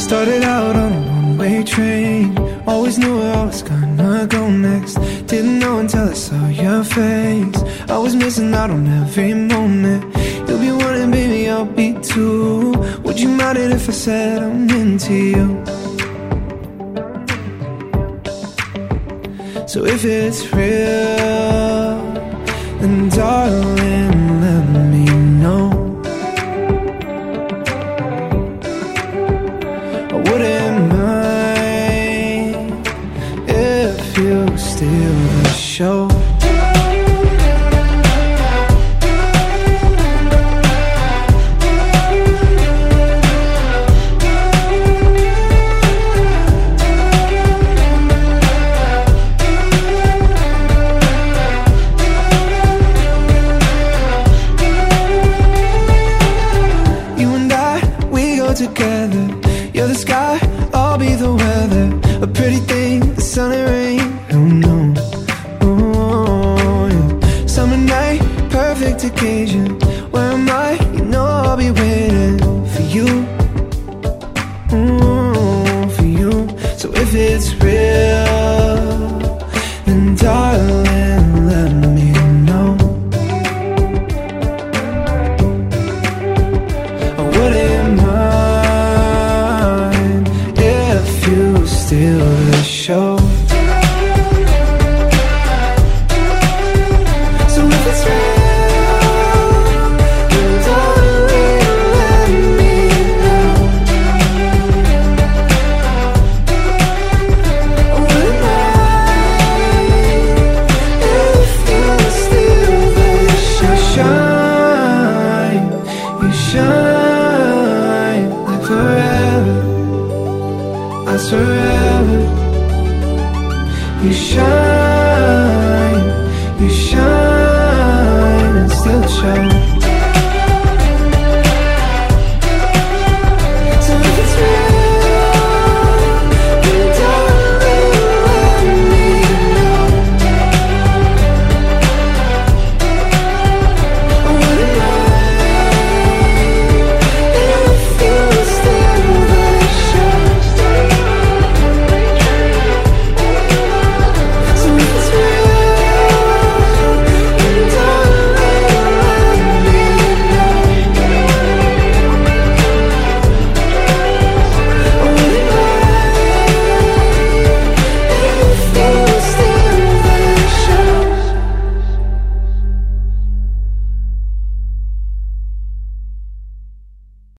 Started out on a one-way train, always knew where I was gonna go next. Didn't know until I saw your face. I was missing out on every moment. You'll be wanting, baby, I'll be too. Would you mind it if I said I'm into you? So if it's real, then darling, let me know. I wouldn't mind if you steal the show. Together, you're the sky, I'll be the weather. A pretty thing, the sun and rain, who knows? Oh, yeah. Summer night, perfect occasion. Where am I? You know I'll be waiting for you. For you. So if it's real, then darling, let me know. I wouldn't mind you steal the show. So if it's real, then darling, let me know. I wouldn't mind if you steal the show. You shine like forever. I forever. You shine and still shine.